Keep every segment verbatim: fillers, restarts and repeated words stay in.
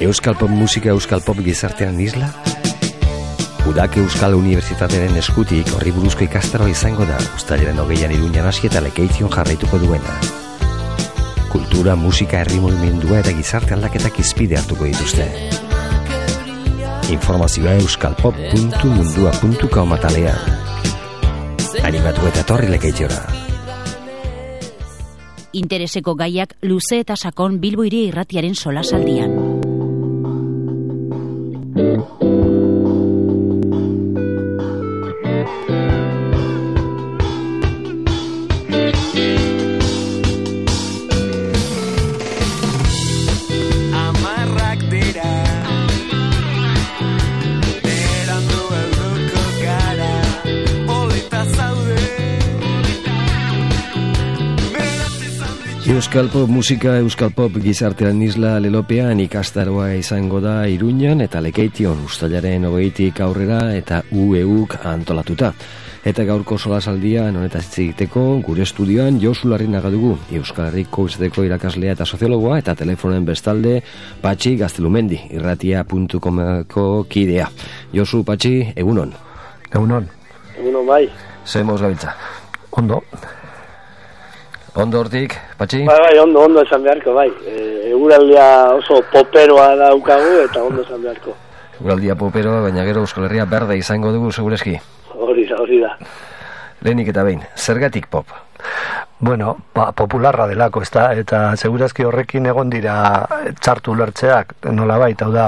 Euskal Pop musika, Euskal Pop gizartean isla? Udak Euskal Unibertsitatearen eskutik horri buruzko ikastaroa izango da, uztailaren hogeian Iruñan hasi eta Lekeition jarraituko duena. Kultura, musika, herri mugimendua eta gizarte aldaketak izpide hartuko dituzte. Informazioa euskalpop puntu mundua puntu com atalean. Animatu eta torri Lekeitiora. Intereseko gaiak luze eta sakon Bilbo Hiri Irratiaren solasaldian. Euskal Pop musika, Euskal Pop gizartean isla lelopean ikastaroa izango da Iruñan eta Lekeition uztailaren hogeitik aurrera eta U E Uk antolatuta. Eta gaurko solasaldian honetaz hitz egiteko gure estudioan Josu Larrinaga dugu, Euskal Herriko Unibertsitateko irakaslea eta soziologoa, eta telefonen bestalde Patxi Gaztelumendi, irratia puntu comeko kidea. Josu, Patxi, egunon. Egunon. Egunon bai. Zemoz gabiltza. Ondo. Ondo hortik, Patxi? Bai, bai, ondo, ondo esan beharko, bai. E, eguraldia oso poperoa daukagu eta ondo esan beharko. Eguraldia poperoa, baina gero Euskal Herria berde izango dugu, segureski. Hori da, hori da. Lehenik eta behin, zergatik pop? Bueno, ba, popularra delako, ez da, eta segurazki horrekin egon dira txartu lertzeak, nola baita, hau da,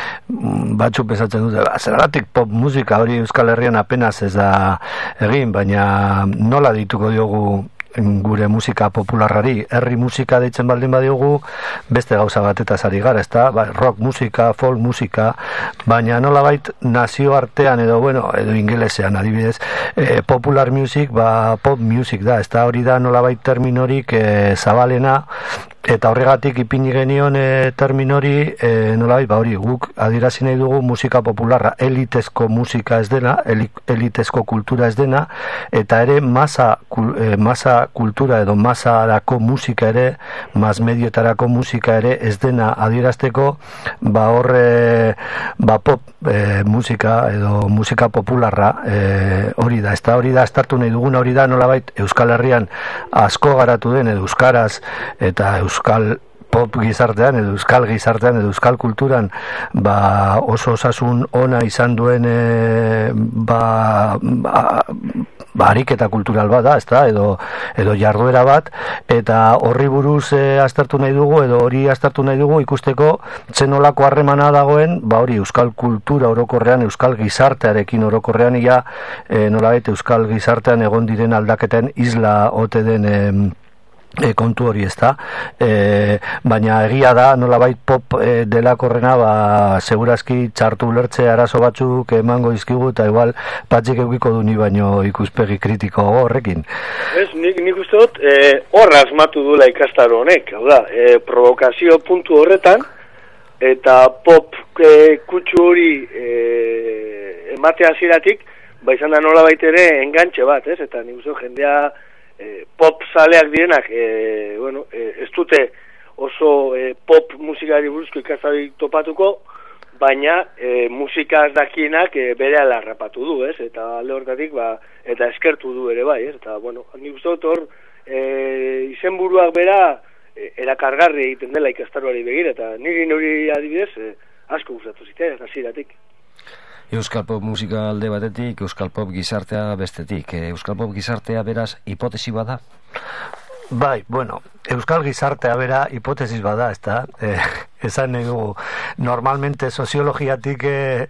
batzuk pesatzen dute, ba, zergatik pop musika hori Euskal Herrian apenas ez da egin, baina nola dituko diogu gure musika popularrari, herri musika deitzen baldin badiogu, beste gauza batetaz ari gara, ezta? Ba, rock musika, folk musika, baina nolabait nazio artean edo bueno, edo ingelesean adibidez, eh, popular music, ba, pop music da, ezta? Hori da nolabait terminorik eh, zabalena, eta horregatik ipini genion e, terminori e, nolabait, ba hori guk adierazi nahi dugu musika popularra, elitezko musika ez dena, elitezko kultura ez dena, eta ere masa, e, masa kultura edo masarako musika ere, mas medioetarako musika ere ez dena adierazteko, ba horre, ba pop e, musika edo musika popularra e, hori da, ezta hori da estartu nahi duguna, hori da nolabait Euskal Herrian asko garatu den edo euskaraz eta Euskal pop gizartean edo euskal gizartean edo euskal kulturan ba oso osasun ona izan duen e, ba, ba, ba ariketa kultural bat da, ezta, edo edo jarduera bat, eta horri buruz e, aztertu nahi dugu edo hori aztertu nahi dugu ikusteko zenolako harremana dagoen, ba hori euskal kultura orokorrean, euskal gizartearekin orokorrean ia e, nolabait euskal gizartean egon diren aldaketen isla ote den e, E, kontu hori ez da, e, baina egia da nolabait pop e, delakorrena ba, segurazki txartu ulertze arazo batzuk emango izkigu eta igual Patxik eukiko du ni baino ikuspegi kritiko horrekin. Ez, nik, nik uste dut e, horra asmatu duela ikastaro honek, hau da, e, provokazio puntu horretan eta pop e, kutsu hori e, ematea hasieratik, ba izan da nolabait ere engantxe bat, ez, eta nik uste dut jendea E, pop zaleak direnak e, bueno, e, ez dute oso e, pop musikari buruzko ikastari topatuko, baina e, musika ez dakienak e, bere alarrapatu du, ez? Eta alde hortatik ba, eta eskertu du ere bai, ez? Eta bueno, nik uste dut hor e, izenburuak bera e, erakargarri egiten dela ikastaroari begira, eta niri nori adibidez e, asko gustatu zitea hasieratik. Euskal Pop musika alde batetik, Euskal Pop gizartea bestetik. Euskal Pop gizartea beraz hipotesi bada? Bai, bueno, Euskal gizartea bera hipotesis bada, ez da? Eh, esan nahi dugu, normalmente soziologiatik eh,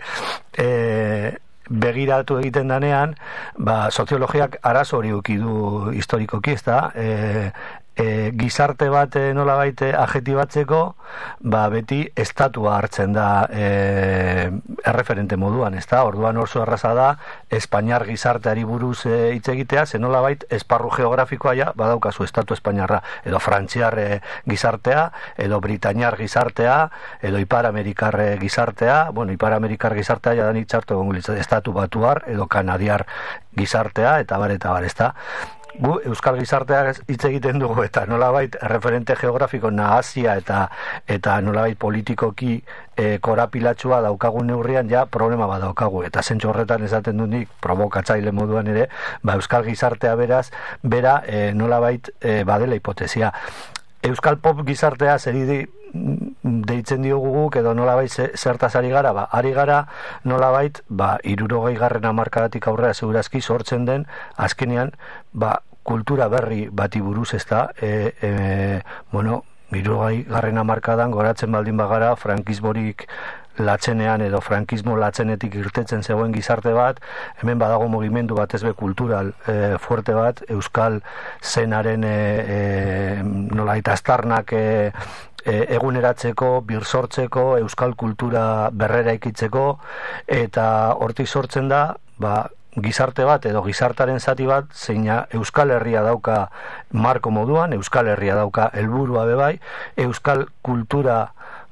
eh, begiratu egiten danean, ba, soziologiak arazo hori uki du historikoki, ez da? Eh, E, gizarte bat e, nola baite adjetibatzeko, ba beti estatua hartzen da e, erreferente moduan, ez da? Orduan oso erraza da Espainiar gizarteari buruz e, hitz egitea, ze nola bait esparru geografikoa ja badaukazu estatu espainiarra, edo frantziar e, gizartea, edo britainiar gizartea, edo ipar-amerikar gizartea, bueno, ipar-amerikar gizartea ja da nik txartu egon estatu batuar, edo kanadiar gizartea, eta bar, eta bar, ez da? gu euskal gizarteak hitz egiten dugu eta nolabait referente geografiko nahazia eta eta nolabait politikoki e, korapilatxua daukagun neurrian ja problema bat daukagu eta zentsu horretan esaten dut nik provokatzaile moduan ere ba euskal gizartea beraz bera e, nolabait e, badela hipotesia. Euskal pop gizartea zeri di, deitzen diogu guk edo nolabait zertaz ari gara, ba, ari gara nolabait ba, hirurogei garren hamarkadatik aurrera segurazki sortzen den azkenean ba, kultura berri bati buruz ez da, e, e, bueno, hirurogei garren hamarkadan goratzen baldin bagara frankismorik latzenean edo frankismo latzenetik irtetzen zegoen gizarte bat, hemen badago mugimendu bat ezbe kultural e, fuerte bat, euskal zenaren e, e, nola eta astarnak e, e, eguneratzeko, birsortzeko, euskal kultura berrera ikitzeko, eta hortik sortzen da, ba, gizarte bat edo gizartaren zati bat zeina Euskal Herria dauka marko moduan, Euskal Herria dauka helburua bebai, euskal kultura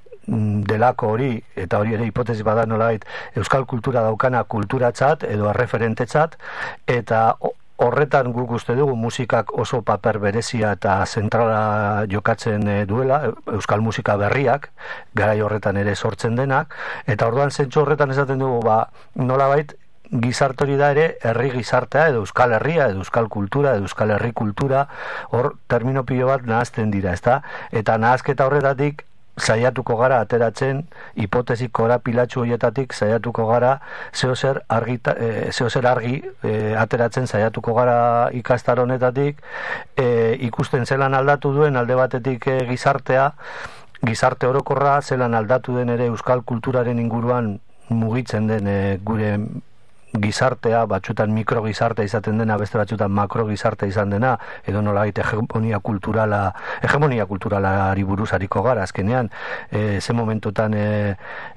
delako hori, eta hori ere hipotesi bada nolait, euskal kultura daukana kulturatzat edo erreferentetzat, eta horretan guk uste dugu musikak oso paper berezia eta zentrala jokatzen duela, euskal musika berriak, garai horretan ere sortzen denak, eta orduan zentzu horretan esaten dugu, ba, nolabait, gizarte hori da ere herri gizartea edo euskal herria edo euskal kultura edo euskal herri kultura hor termino pilo bat nahazten dira, ezta? Eta nahazketa horretatik saiatuko gara ateratzen hipotesi korapilatxu horietatik saiatuko gara zeozer argi, e, zeozer argi e, ateratzen saiatuko gara ikastar honetatik e, ikusten zelan aldatu duen alde batetik e, gizartea gizarte orokorra zelan aldatu den ere euskal kulturaren inguruan mugitzen den e, gure gizartea, batzutan mikro gizartea izaten dena, beste batzutan makro gizartea izan dena, edo nolabait hegemonia kulturala, hegemonia kulturalari buruz hariko gara, azkenean, e, ze momentutan e,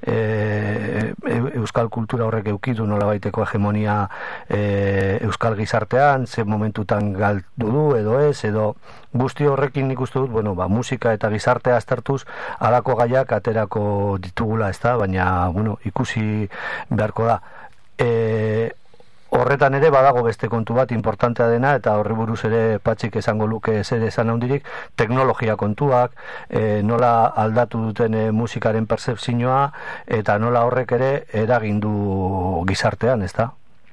e, euskal kultura horrek eukidu nolabaiteko hegemonia e, euskal gizartean, ze momentutan galdu du, edo ez, edo guzti horrekin nik uste dut, bueno, ba, musika eta gizartea aztertuz, halako gaiak aterako ditugula, ez da, baina, bueno, ikusi beharko da. E, horretan ere badago beste kontu bat importantea dena eta horri buruz ere Patxik esango luke zer esan handirik, teknologia kontuak, e, nola aldatu duten e, musikaren percepzioa eta nola horrek ere eragindu gizartean, ezta?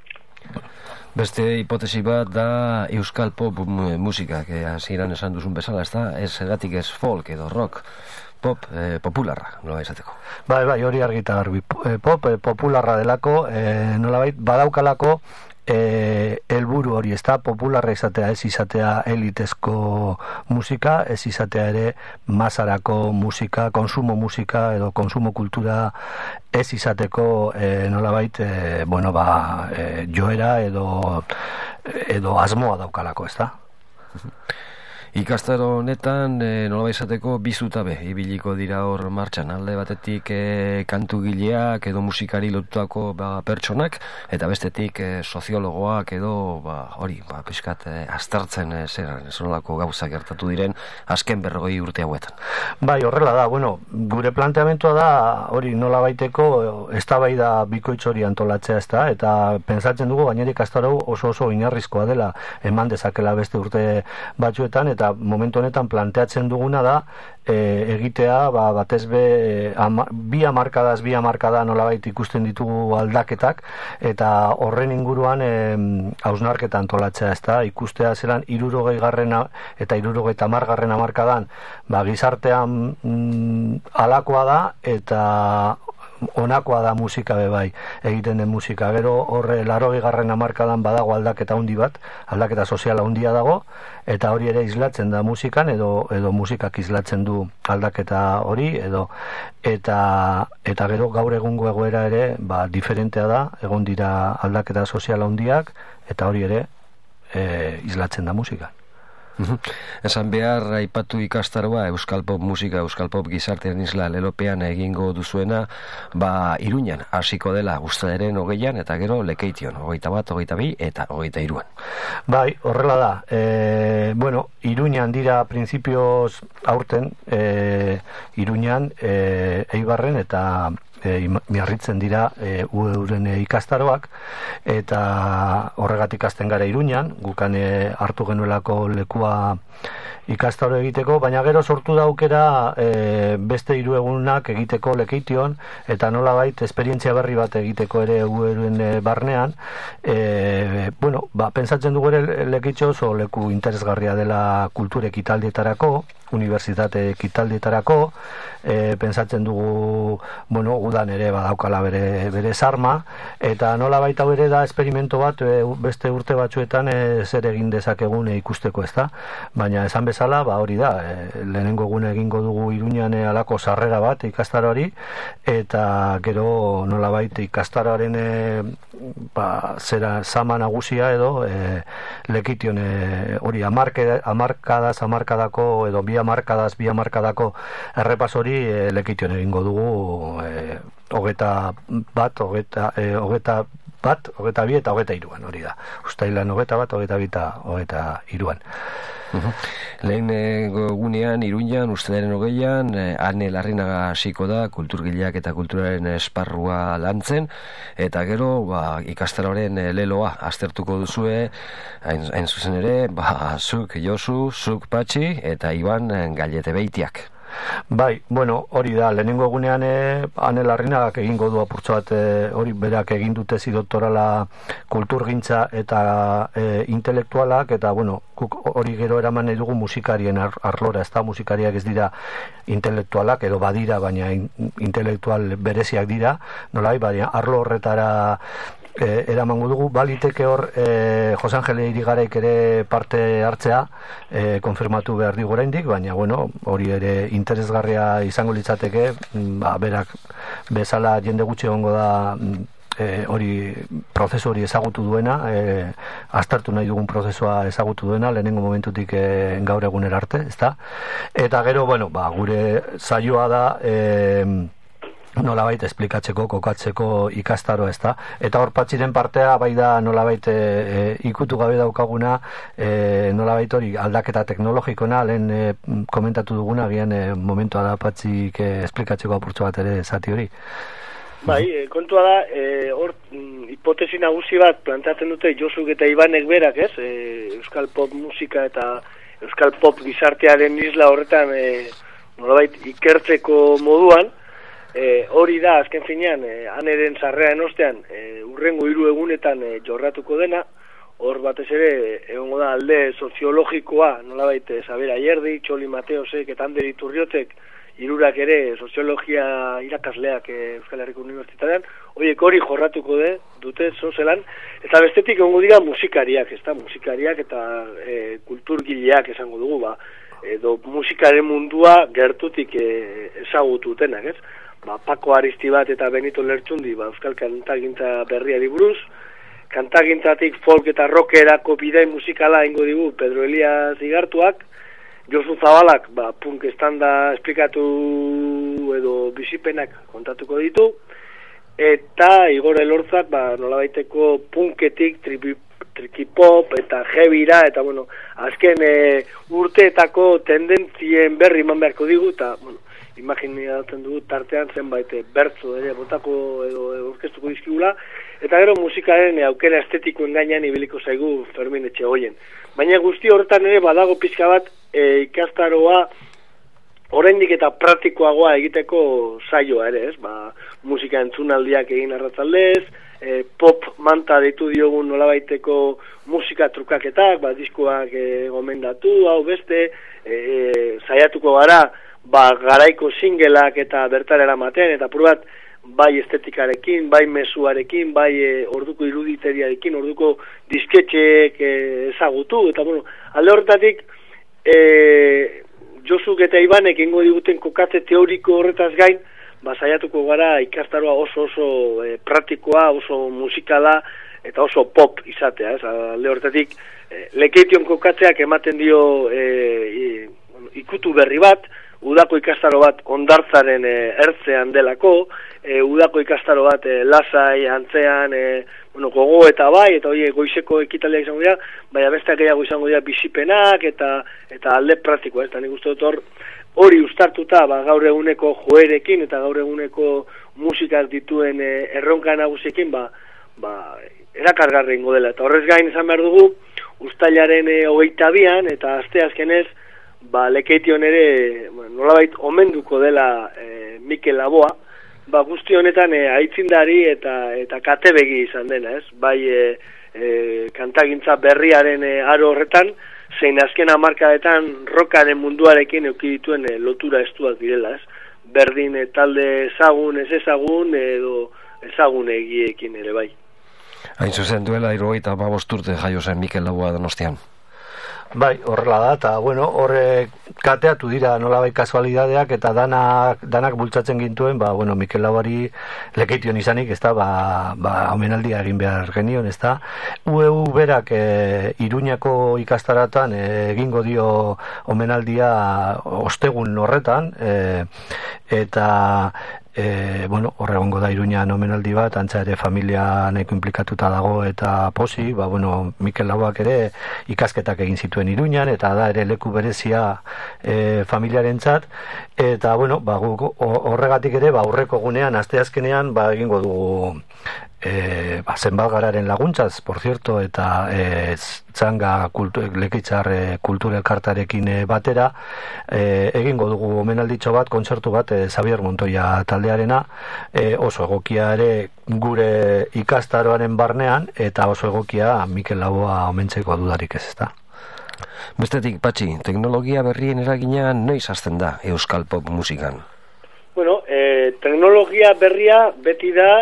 Beste hipotesi bat da euskal pop musikak, hasieran esan duzun bezala, ezta? Ez egatik ez folk edo rock, pop eh, popularra, nola izateko. Bai, bai, hori argita garbi. Pop eh, popularra delako, eh, nolabait, badaukalako eh, helburu hori, ez da, popularra izatea, ez izatea elitezko musika, ez izatea ere masarako musika, konsumo musika edo konsumo kultura ez izateko eh, nolabait, eh, bueno, ba, eh, joera edo, edo asmoa daukalako, ez da. Ikastaro honetan e, nola izateko bi zutabe ibiliko dira hor martxan, alde batetik e, kantugileak edo musikari lotutako ba, pertsonak eta bestetik e, soziologoak edo ba, hori ba, pixkat e, aztertzen e, zer nolako gauza gertatu diren azken berrogei urte hauetan. Bai, horrela da, bueno, gure planteamentua da hori nola baiteko eztabaida bikoitz hori antolatzea, ez da, eta pentsatzen dugu gainera ikastaro oso oso inarrizkoa dela eman dezakela beste urte batzuetan, eta eta momentu honetan planteatzen duguna da e, egitea ba, batez be ama, bi hamarkadaz bi hamarkada nolabait ikusten ditugu aldaketak eta horren inguruan hausnarketa antolatzea, ez da, ikustea zelan hirurogei garrena eta hirurogei hamar garren hamarkadan ba, gizartean mm, alakoa da eta onakoa da musika bebai egiten den musika, gero horre larogei garren hamarkadan badago aldaketa handi bat, aldaketa soziala handia dago eta hori ere islatzen da musikan edo edo musikak islatzen du aldaketa hori edo eta eta gero gaur egungo egoera ere ba diferentea da, egon dira aldaketa soziala handiak eta hori ere e, islatzen da musikan. Esan behar aipatu ikastaroa euskal pop musika, euskal pop gizartean isla lelopean egingo duzuena ba Iruñan hasiko dela uztailaren hogeian eta gero Lekeition hogeita bat, hogeita bi eta hogeita hiruan. Bai, horrela da. E, bueno, Iruñan dira printzipioz aurten e, Iruñan e, Eibarren eta e, miarritzen dira e, U E-ren e, ikastaroak, eta horregatik hasten gara Iruñan, gukan e, hartu genuelako lekua ikastaro egiteko, baina gero sortu da aukera e, beste hiru egunak egiteko Lekeition, eta nolabait esperientzia berri bat egiteko ere U E-ren e, barnean. E, bueno, ba, pentsatzen dugu ere Lekeitio oso leku interesgarria dela kultur ekitaldietarako, unibertsitate ekitaldietarako, e, pentsatzen dugu, bueno, udan ere badaukala bere, bere sarma, eta nolabait hau ere da esperimento bat e, beste urte batzuetan e, zer egin dezakegun e, ikusteko, ezta? Baina esan bezala, ba hori da, e, lehenengo egun egingo dugu Iruñan e, alako sarrera bat ikastaroari, eta gero nolabait ikastaroaren e, ba, zera sama nagusia edo e, Lekeition e, hori amarkadaz amarkadako edo bi amarkadaz bi amarkadako errepas hori e, Lekeition egingo dugu e, hogeta bat, hogeta, e, hogeta bat, hogeta bi eta hogeta iruan, hori da. Uztailan hogeta bat, hogeta bi eta hogeta iruan. Uhum. Lehen egunean, Iruñan, uztailaren hogeian, eh, Ane Larrinaga hasiko da kulturgileak eta kulturaren esparrua lantzen, eta gero ba, ikastaroaren leloa aztertuko duzue, hain, hain zuzen ere, ba, zuk Josu, zuk Patxi eta Iban Gallete Beitiak. Bai, bueno, hori da, lehenengo egunean e, Ane Larrinagak egingo du apurtxo bat, e, hori berak egin dute zi doktorala kulturgintza eta e, intelektualak, eta bueno, hori gero eraman nahi dugu musikarien ar, arlora, ez da, musikariak ez dira intelektualak, edo badira, baina in, intelektual bereziak dira, nolai, baina arlo horretara E, eramango dugu, baliteke hor e, Jose Angele Irigaraik ere parte hartzea, e, konfirmatu behar digu oraindik, baina bueno, hori ere interesgarria izango litzateke, ba, berak bezala jende gutxi egongo da e, hori prozesu hori ezagutu duena, e, aztertu nahi dugun prozesua ezagutu duena, lehenengo momentutik e, gaur egunera arte, ezta? Eta gero, bueno, ba, gure saioa da e, nolabait esplikatzeko, kokatzeko ikastaro, ezta? Eta hor Patxiren partea bai da nolabait e, e, ikutu gabe daukaguna, e, nolabait hori aldaketa teknologikona, lehen e, komentatu duguna, gian e, momentua da Patxik e, esplikatzeko apurtxo bat ere zati hori. Bai, e, kontua da, e, hor hipotesi nagusi bat planteatzen dute Josuk eta Ibanek berak, ez? E, Euskal pop musika eta Euskal pop gizartearen isla horretan e, nolabait ikertzeko moduan, E, hori da, azken finean, e, Aneren sarrean ostean, e, urrengo hiru egunetan e, jorratuko dena, hor batez ere, egongo da alde soziologikoa, nolabait, e, Saber Ayerdi, Txoli Mateosek eta Ander Iturriotek, hirurak ere soziologia irakasleak e, Euskal Herriko Unibertsitatean, horiek hori jorratuko de, dute zozelan, eta bestetik egongo dira musikariak, ez da, musikariak eta e, kulturgileak esango dugu, ba, edo musikaren mundua gertutik e, ezagututenak, ez? Ba, Pako Aristibat eta Benito Lertxundi, ba, Euskal kantagintza berriari buruz, kantagintzatik folk eta rockerako bidai musikala ingo digu Pedro Elias Igartuak, Josu Zabalak, ba, punk estanda esplikatu edo bizipenak kontatuko ditu, eta Igor Elortzak, ba, nolabaiteko punketik, tribi, trikipop eta heavyra, eta bueno, azken e, urteetako tendentzien berri eman beharko digu, eta bueno, imaginatzen dugu tartean zenbait bertso ere botako edo aurkeztuko dizkigula, eta gero musikaren aukera estetikoen gainean ibiliko zaigu Fermin Etxegoien. Baina guzti horretan ere badago pixka bat e, ikastaroa oraindik eta praktikoagoa egiteko saioa ere, ez? Ba, musika entzunaldiak egin arratzaldez, e, pop manta deitu diogun nolabaiteko musika trukaketak, ba, diskoak e, gomendatu, hau beste, e, e, saiatuko gara, ba, garaiko singelak eta bertara eramaten, eta pur bat bai estetikarekin, bai mezuarekin, bai e, orduko iruditeriarekin, orduko disketxeek e, ezagutu, eta bueno, alde horretatik e, Josuk eta Ibanek ingo diguten kokatze teoriko horretaz gain, ba, saiatuko gara ikastaroa oso oso e, praktikoa, oso musikala eta oso pop izatea, ez? Alde horretatik e, Lekeition kokatzeak ematen dio e, e, ikutu berri bat, udako ikastaro bat ondartzaren e, ertzean delako, e, udako ikastaro bat e, lasai, antzean, e, bueno, gogo eta bai, eta hori goizeko ekitaldiak izango dira, baina besteak gehiago izango dira bizipenak eta eta alde praktikoa, ez da nik uste dut hor, hori ustartuta ba, gaur eguneko joerekin eta gaur eguneko musikak dituen e, erronka nagusiekin ba, ba, erakargarri ingo dela. Eta horrez gain izan behar dugu, uztailaren e, hogeita bian eta aste azkenez, ba, Lekeition ere bueno, nolabait omenduko dela e, Mikel Laboa, ba, guzti honetan e, aitzindari eta eta katebegi izan dena, ez? Bai e, e, kantagintza berriaren e, aro horretan, zein azken hamarkadetan rockaren munduarekin eduki dituen e, lotura estuak direla, ez? Berdin e, talde ezagun, ez ezagun, edo ezagun egiekin ere bai. Hain zuzen duela hirurogeita hamabost urte jaio zen Mikel Laboa Donostian. Bai, horrela da, eta bueno, horre kateatu dira nolabait kasualidadeak eta danak, danak bultzatzen gintuen, ba, bueno, Mikel Laboari Lekeition izanik, ez da, ba, ba, omenaldia egin behar genion, ez da. U E U berak e, Iruñako ikastaratan e, egingo dio omenaldia ostegun horretan, e, eta E, bueno, horre gongo da Iruñan omenaldi bat, antza ere familia nahiko implikatuta dago eta posi, ba, bueno, Mikel Laboak ere ikasketak egin zituen Iruñan, eta da ere leku berezia e, familiarentzat, eta bueno, ba, horregatik ere, ba, aurreko gunean, asteazkenean, ba, egingo dugu e, ba, zenbalgararen laguntzaz, por cierto, eta e, txanga kultu, Lekitzar e, kultura elkartarekin e, batera, e, egingo dugu omenalditxo bat, kontzertu bat, e, Xabier Montoya taldearena, e, oso egokia ere gure ikastaroaren barnean, eta oso egokia Mikel Laboa omentzeko dudarik ez, ezta. Bestetik, Patxi, teknologia berrien eragina noiz hasten da euskal pop musikan? Bueno, e, teknologia berria beti da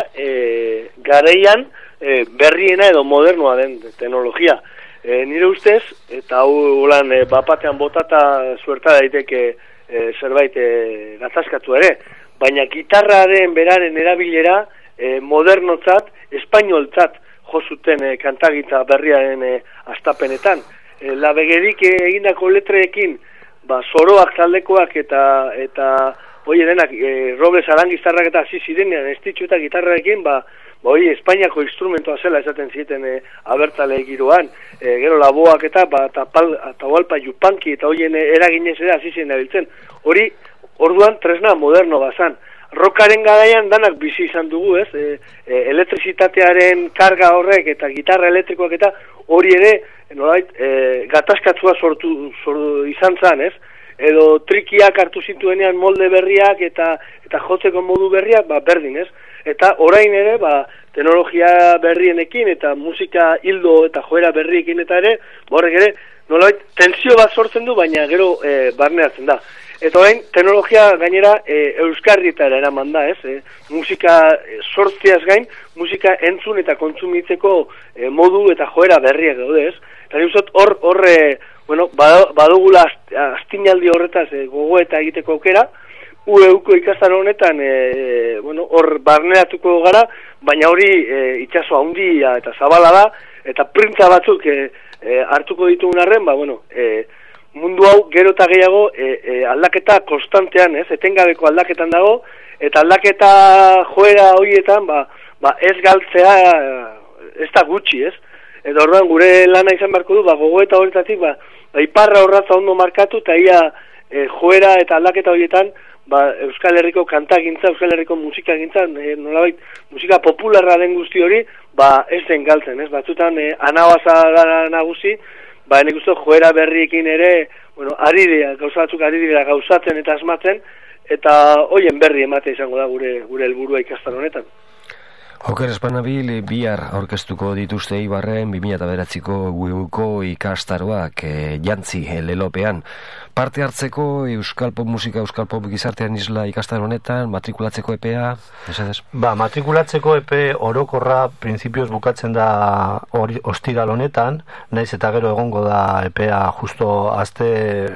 e, gareian e, berriena edo modernoa den teknologia. E, nire ustez, eta hau lan e, bapatean botata suerta daiteke e, zerbait e, gatazkatu ere, baina gitarraren beraren erabilera e, modernotzat, espainoltzat jozuten e, kantagintza berriaren e, astapenetan. E, Labegerik e, egindako letreekin, ba, zoroak taldekoak eta eta hoi denak, e, Robles Arangiztarrak eta hasi zirenean estitxu eta gitarrarekin, ba, ba hoi Espainiako instrumentoa zela esaten zieten e, abertzale giroan, e, gero Laboak eta ba, Atahualpa Yupanqui eta hoien e, eraginez ere hasi ziren abiltzen. Hori, orduan tresna moderno bazan. Rockaren garaian danak bizi izan dugu, ez? E, e, elektrizitatearen karga horrek eta gitarra elektrikoak eta hori ere, nolait, e, gatazkatzua sortu, sortu izan zan, ez? Edo trikiak hartu zituenean molde berriak eta eta jotzeko modu berriak, ba, berdin, ez? Eta orain ere, ba, teknologia berrienekin eta musika hildo eta joera berriekin eta ere, horrek ere, nolait, tensio bat sortzen du, baina gero e, barneatzen da. Eta orain, teknologia gainera e, euskarrietara eraman da, ez? E, musika sortzeaz gain, musika entzun eta kontsumitzeko e, modu eta joera berriak daude, ez? Eta nire hor, hor, e, bueno, badugula astinaldi horretaz e, gogoeta egiteko aukera, U E Uko ikastaro honetan, e, bueno, hor barneratuko gara, baina hori e, itxaso handia eta zabala da, eta printza batzuk e, e, hartuko ditugun arren, ba, bueno, e, mundu hau gero eta gehiago e, e, aldaketa konstantean, ez, etengabeko aldaketan dago, eta aldaketa joera horietan, ba, ba ez galtzea ez da gutxi, ez? Eta orduan gure lana izan beharko du, ba, gogoeta horretatik, ba, ba iparra horratza ondo markatu, eta ia e, joera eta aldaketa horietan, ba, Euskal Herriko kantagintza, Euskal Herriko musikagintza, e, nolabait, musika popularra den guzti hori, ba, ez den galtzen, ez? Batzutan, e, anabaza gara nagusi, ba, nik uste joera berriekin ere, bueno, ari dira, gauza batzuk ari dira gauzatzen eta asmatzen, eta hoien berri emate izango da gure gure helburua ikastan honetan. Oker Espanabil bihar aurkeztuko dituzte Ibarren bi mila bederatziko U E Uko ikastaroak e, jantzi e, lelopean. Parte hartzeko Euskal Pop Musika, Euskal Pop Gizartean Isla ikastaro honetan, matrikulatzeko epea, esadez? Ba, matrikulatzeko epe orokorra printzipioz bukatzen da hori ostiral honetan, naiz eta gero egongo da epea justo aste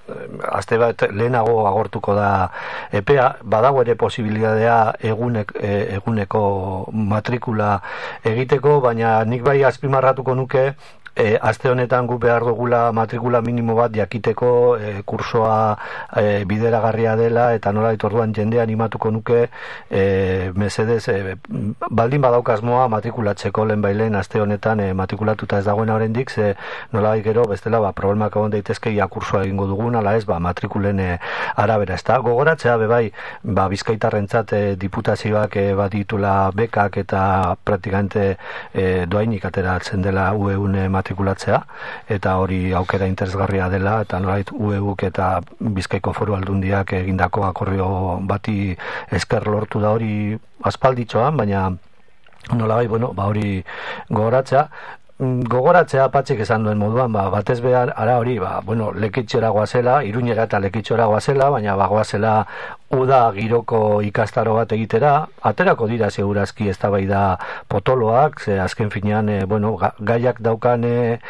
aste bat lehenago agortuko da epea, badago ere posibilitatea egunek, eguneko matrikula egiteko, baina nik bai azpimarratuko nuke E, aste honetan gu behar dugula matrikula minimo bat jakiteko e, kursoa e, bideragarria dela eta nola orduan jende animatuko nuke e, mesedez e, baldin badaukasmoa matrikulatzeko lehen bailen aste honetan e, matrikulatuta ez dagoena oraindik ze nola gero bestela ba, problemak egon daitezke ia kursoa egingo dugun ala ez ba, matrikulen e, arabera ez da. Gogoratzea bebai ba, Bizkaitarrentzat e, diputazioak e, bat ditula bekak eta praktikamente e, doainik ateratzen dela U E U matrikulatzea eta hori aukera interesgarria dela eta nolait U E Uk eta Bizkaiko Foru Aldundiak egindako akordio bati esker lortu da hori aspalditxoan, baina nolabait, bueno, ba hori gogoratzea gogoratzea patxik esan duen moduan, ba, batez behar, ara hori, ba, bueno, Lekeitzora goazela, Iruñera eta Lekeitzora goazela, baina ba, goazela uda giroko ikastaro bat egitera, aterako dira segurazki eztabaida potoloak, ze azken finean, e, bueno, ga, gaiak daukan, e,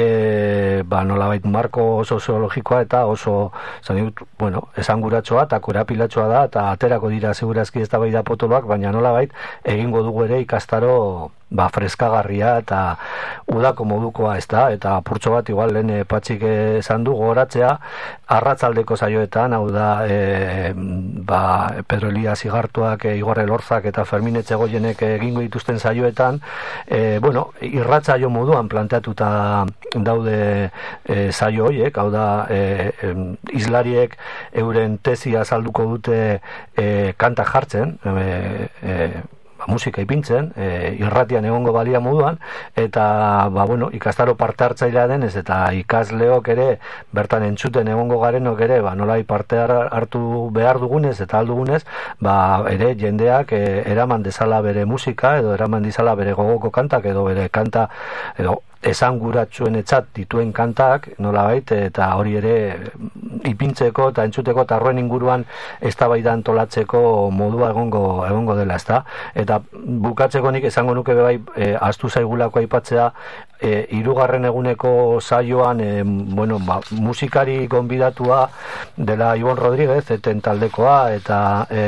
e, ba, nolabait marko soziologikoa eta oso, zan dut, bueno, esanguratxoa eta korapilatxoa da, eta aterako dira segurazki eztabaida potoloak, baina nolabait egingo dugu ere ikastaro ba, freskagarria eta udako modukoa ez da, eta apurtxo bat igual lehen patxik esan du gogoratzea arratzaldeko saioetan, hau da e, ba, Pedro Elias Igartuak, e, Igor Elorzak eta Fermin Etxegoienek egingo dituzten saioetan, e, bueno, irratsaio moduan planteatuta daude e, saio horiek, hau da e, e, islariek euren tesia azalduko dute e, kanta jartzen, e, e, musika ipintzen, e, irratian egongo balia moduan, eta ba, bueno, ikastaro parte hartzailea denez, eta ikasleok ere, bertan entzuten egongo garenok ere, ba, nolai parte hartu behar dugunez, eta aldugunez, ba, ere jendeak e, eraman dezala bere musika, edo eraman dizala bere gogoko kantak, edo bere kanta, edo esanguratxuen etzat dituen kantak, nolabait, eta hori ere ipintzeko eta entzuteko eta horren inguruan eztabaida antolatzeko modua egongo egongo dela, ezta? Eta bukatzeko nik esango nuke bai e, astu zaigulako aipatzea e, hirugarren eguneko saioan e, bueno, ba, musikari gonbidatua dela Ibon Rodríguez, eten taldekoa eta e,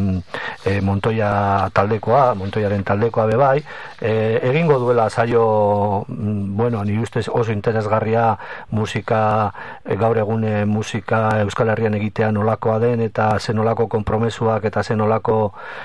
e, Montoya taldekoa, Montoyaren taldekoa bebai, e, egingo duela saio bueno, ni ustez oso interesgarria musika, gaur egune musika Euskal Herrian egitea nolakoa den eta zenolako konpromesuak eta zenolako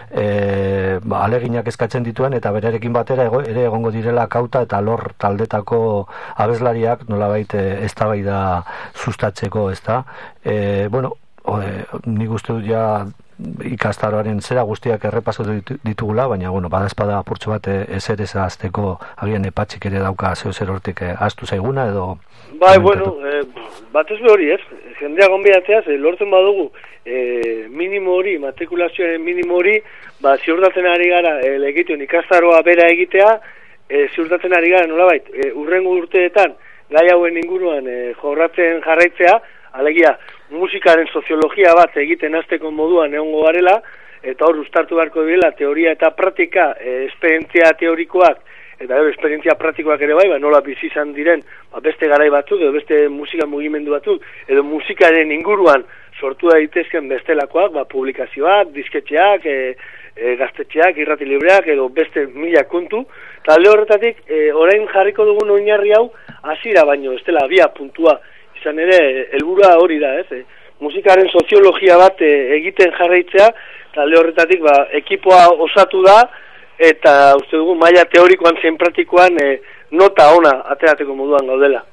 e, ba, aleginak eskatzen dituen eta berarekin batera ego, ere egongo direla Kauta eta Lor taldetako abeslariak nolabait eztabaida sustatzeko, ezta? E, bueno, e, nik uste dut ja ikastaroaren zera guztiak errepasatu ditugula, baina, bueno, badazpada apurtxo bat ezer ez azteko agian epatxik ere dauka zeo zer hortik astu zaiguna edo... Bai, bueno, eh, bat ez hori, ez? Jendea gonbidatzeaz, eh, lortzen badugu eh, minimo hori, matrikulazioen minimo hori, ba, ziurtatzen ari gara eh, legituen ikastaroa bera egitea, eh, ziurtatzen ari gara nolabait, eh, urrengo urteetan gai hauen inguruan eh, jorratzen jarraitzea, alegia, musikaren soziologia bat egiten hasteko moduan egongo garela, eta hor ustartu beharko dela teoria eta praktika, e, esperientzia teorikoak, eta gero esperientzia praktikoak ere bai, ba, nola bizi izan diren ba, beste garai batzuk, edo beste musika mugimendu batzuk, edo musikaren inguruan sortu daitezken bestelakoak, ba, publikazioak, disketxeak, e, e, gaztetxeak, irrati libreak, edo beste mila kontu, eta alde horretatik, e, orain jarriko dugun oinarri hau, hasiera baino, ez dela, bia puntua, izan ere, helburua hori da, ez? E, musikaren soziologia bat e, egiten jarraitzea, talde horretatik, ba, ekipoa osatu da, eta uste dugu, maila teorikoan zein praktikoan e, nota ona aterateko moduan gaudela.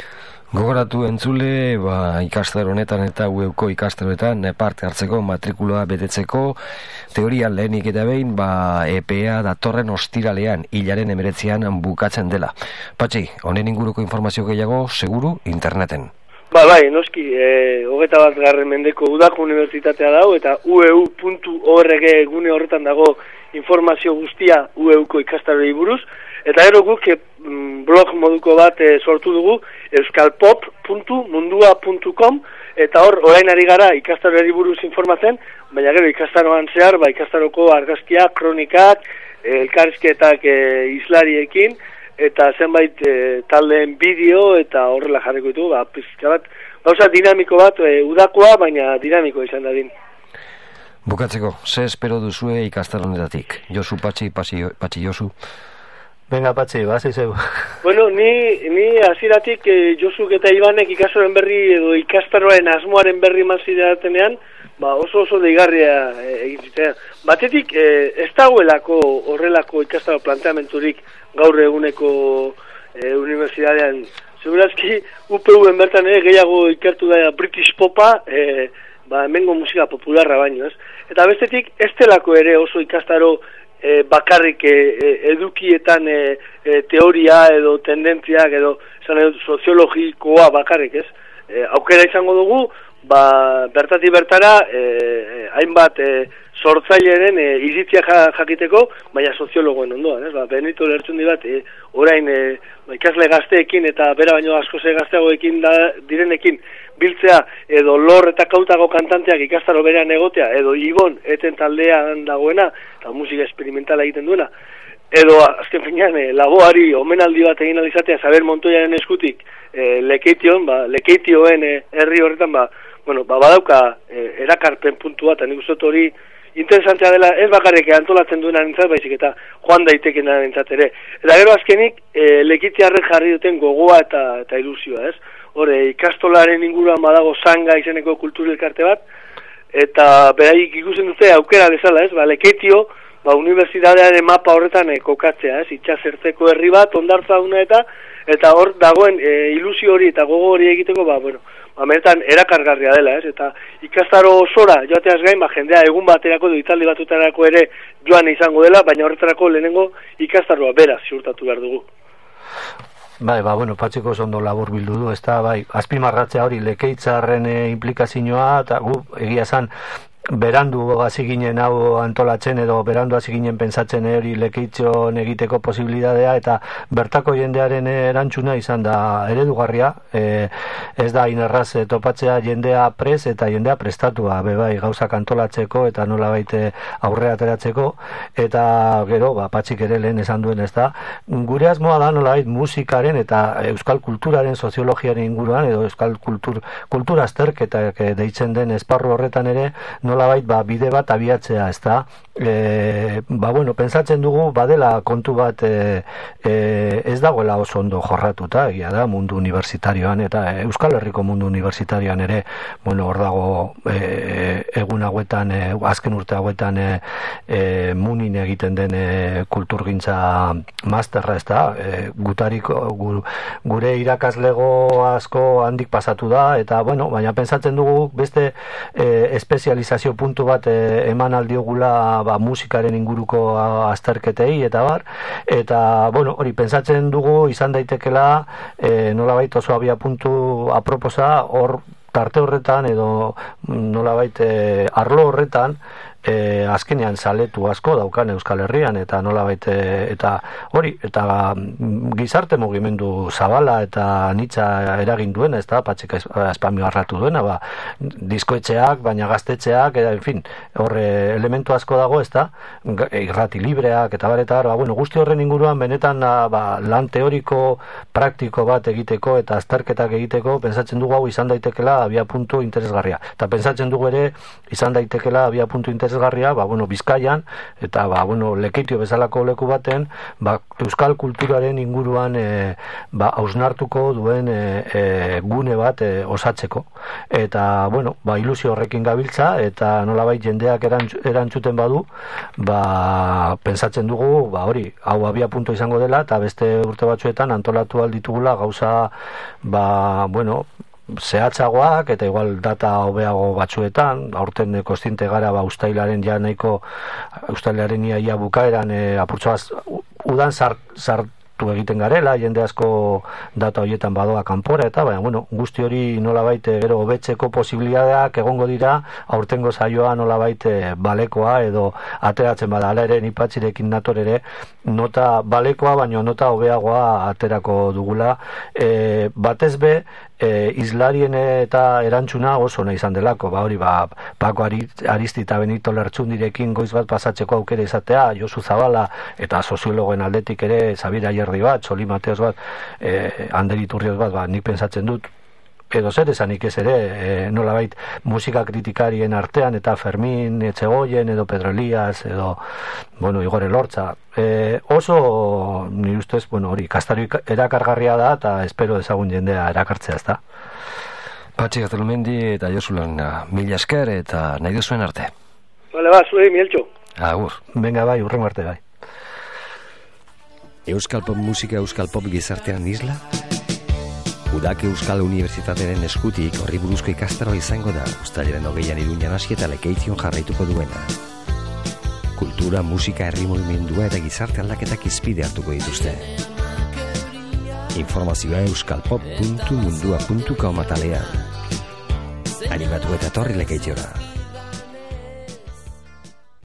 Gogoratu entzule, ba, ikastaro honetan eta U E Uko ikastaroetan parte hartzeko, matrikuloa betetzeko, teoria lehenik eta behin, ba, E P A datorren ostiralean, hilaren emeretzean bukatzen dela. Patxi, honen inguruko informazio gehiago, seguru, interneten. Ba, bai, noski, e, hogeta bat garren mendeko Udako Unibertsitatea dago, eta u e u puntu org gune horretan dago informazio guztia U E Uko ikastaroi buruz, eta gero guk e, blog moduko bat e, sortu dugu, euskalpop puntu mundua puntu com, eta hor, orain ari gara ikastaroari buruz informatzen, baina gero ikastaroan zehar, ba, ikastaroko argazkiak, kronikak, e, elkarrizketak e, islariekin, eta zenbait e, taldeen bideo eta horrela jarriko ditugu, ba, pizka bat, gauza dinamiko bat, e, udakoa, baina dinamiko izan dadin. Bukatzeko, ze espero duzue ikastaronetatik? Josu Patxi, Patxi, Patxi Josu? Venga, Patxi, bazi zeu. Bueno, ni, ni hasieratik eh, Josuk eta Ibanek ikastoren berri edo ikastaroaren asmoaren berri mazidatenean, ba oso oso deigarria egin zitzen. Batetik, eh, ez dagoelako horrelako ikastaro planteamenturik gaur eguneko eh, unibertsitatean. Segurazki, U P U-en bertan ere gehiago ikertu da British Popa, eh, ba, hemengo musika popularra baino, ez? Eta bestetik, ez delako ere oso ikastaro E, bakarrik e, edukietan e, e, teoria edo tendentziak edo esan edo soziologikoa bakarrik, ez? E, aukera izango dugu, ba, bertatik bertara e, e, hainbat e, sortzaileren e, iritzia jakiteko, baina soziologoen ondoan, ez? Ba, Benito Lertxundi bat, e, orain e, ba, ikasle gazteekin eta bera baino askoze gazteagoekin da, direnekin biltzea, edo Lor eta Kautago kantanteak ikastaro berean egotea, edo Ibon eten taldean dagoena, eta musika experimentala egiten duena, edo azken finean e, laboari omenaldi bat egin alizatea Saber Montoyaren eskutik e, Lekeition, ba, Lekeitioen e, herri horretan, ba, bueno, ba, badauka e, erakarpen puntu bat, nik uste hori interesantea dela, ez bakarrik antolatzen duena nintzat, baizik eta joan daiteken nintzat ere. Eta gero azkenik, e, Lekeitiarrek jarri duten gogoa eta, eta ilusioa, ez? Hore, ikastolaren inguruan badago Zanga izeneko kulturelkarte bat, eta beraik ikusten dute aukera bezala, ez? Ba, Lekeitio, ba, unibertsitatearen mapa horretan e, kokatzea, ez? Itxasertzeko herri bat, ondartza duna eta, eta hor dagoen e, ilusio hori eta gogo hori egiteko, ba, bueno, ba, menetan erakargarria dela, ez? Eta ikastaro osora joateaz gain, ba, jendea egun baterako edo italdi batutarako ere joan izango dela, baina horretarako lehenengo ikastaroa bera ziurtatu behar dugu. Bai, ba, bueno, Patxiko ondo labur bildu du, ez da, bai, azpimarratzea hori Lekeitzarren e, implikazioa, eta gu, egia esan, berandu hasi ginen hau antolatzen edo berandu hasi ginen pentsatzen hori Lekeition egiteko posibilitatea eta bertako jendearen erantzuna izan da eredugarria, e, ez da inerraz topatzea jendea pres eta jendea prestatua, be bai, gauzak antolatzeko eta nolabait aurrera ateratzeko, eta gero, ba, Patxik ere lehen esan duen, ez da, gure asmoa da nolabait musikaren eta euskal kulturaren soziologiaren inguruan edo euskal kultur, kultura azterketak deitzen den esparru horretan ere nolabait ba, bide bat abiatzea, ez da, e, ba, bueno, pentsatzen dugu badela kontu bat e, e, ez dagoela oso ondo jorratuta, egia da, mundu unibertsitarioan eta e, Euskal Herriko mundu unibertsitarioan ere, bueno, hor dago e, egun hauetan, e, azken urte hauetan e, e, munin egiten den e, kulturgintza masterra, ez da, e, gutariko, gu, gure irakaslego asko handik pasatu da, eta, bueno, baina pentsatzen dugu beste e, espezializazio puntu bat e, eman aldiogula ba, musikaren inguruko azterketei eta bar, eta bueno, hori pentsatzen dugu izan daitekela e, nolabait oso abia puntu aproposa hor tarte horretan edo nolabait e, arlo horretan E, azkenean saletu asko daukan Euskal Herrian eta nolabait eta hori eta gizarte mugimendu zabala eta nitza eragin duena, ez da, Patxik azpamigarratu duena, ba, diskoetxeak, baina gaztetxeak, eta, en fin, horre elementu asko dago, ez da, irrati libreak, eta bar, eta ba, bueno, guzti horren inguruan benetan ba, lan teoriko praktiko bat egiteko eta azterketak egiteko, pentsatzen dugu hau izan daitekela abia puntu interesgarria, eta pentsatzen dugu ere izan daitekela abia puntu interesgarria Garria, ba, bueno, Bizkaian eta ba, bueno, Lekeitio bezalako leku baten ba, euskal kulturaren inguruan e, ba, hausnartuko duen e, e, gune bat e, osatzeko eta bueno, ba, ilusio horrekin gabiltza eta nolabait jendeak erantz, erantzuten badu ba, pentsatzen dugu ba, hori, hau abia punto izango dela eta beste urte batzuetan antolatu alditugula gauza ba, bueno, zehatzagoak eta igual data hobeago batzuetan, aurten kontziente gara ba ustailaren ja nahiko ustailaren iaia bukaeran e, apurtzoaz udan sartu egiten garela, jende asko data horietan badoa kanpora eta baina bueno, guzti hori nolabait gero hobetzeko posibilitateak egongo dira aurtengo saioa nolabait balekoa edo ateratzen bada ala ere ni Patxirekin nator ere nota balekoa baino nota hobeagoa aterako dugula e, batez be E, islarien eta erantzuna oso nahi izan delako, ba hori ba Pako Aristi eta Benito Lertxundirekin goiz bat pasatzeko aukera izatea, Josu Zabala eta soziologoen aldetik ere Zabira Jerdi bat, Soli Mateos bat, e, Ander Iturrioz bat, ba nik pentsatzen dut edo zer esanik ez ere, e, nolabait musika kritikarien artean, eta Fermin Etxegoien, edo Pedro Elias, edo, bueno, Igor Elortza, e, oso, nire ustez, bueno, hori, kastaro erakargarria da, eta espero ezagun jendea erakartzea, ez da? Patxi Gaztelumendi eta Josulan, mila esker eta nahi duzuen arte. Bale, ba, zuei, Mieltxo. Agur. Venga, bai, urrengo arte, bai. Euskal Pop musika, Euskal Pop gizartean isla? Udak Euskal Unibertsitatearen eskutik horri buruzko ikastaroa izango da, uztailaren hogeian Iruñan hasi eta Lekeition jarraituko duena. Kultura, musika, herri mugimendua eta gizarte aldaketak izpide hartuko dituzte. Informazioa euskalpop puntu mundua puntu com atalean. Animatu eta torri Lekeitiora.